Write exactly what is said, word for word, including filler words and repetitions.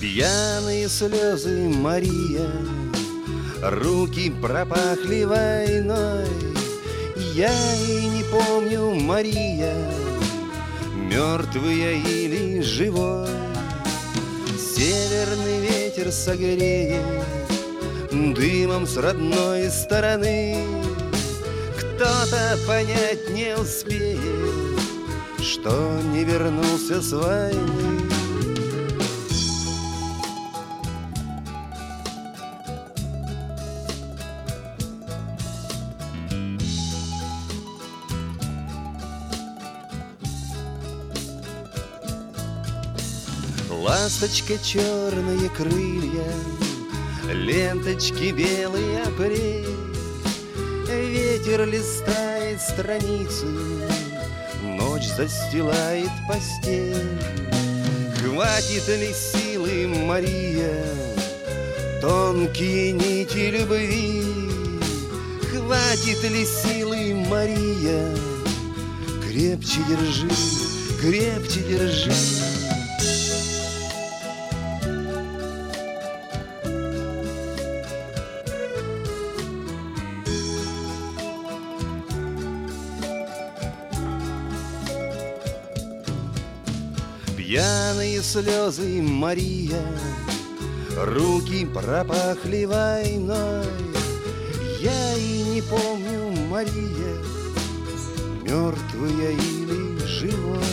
Пьяные слезы, Мария, руки пропахли войной. Я и не помню, Мария, мертвый я или живой. Северный ветер согреет дымом с родной стороны. Кто-то понять не успеет, что не вернулся с войны. Ласточка, черные крылья, ленточки, белый апрель. Ветер листает страницы, ночь застилает постель. Хватит ли силы, Мария, тонкие нити любви? Хватит ли силы, Мария, крепче держи, крепче держи. Пьяные слезы, Мария, руки пропахли войной. Я и не помню, Мария, мертвый я или живой.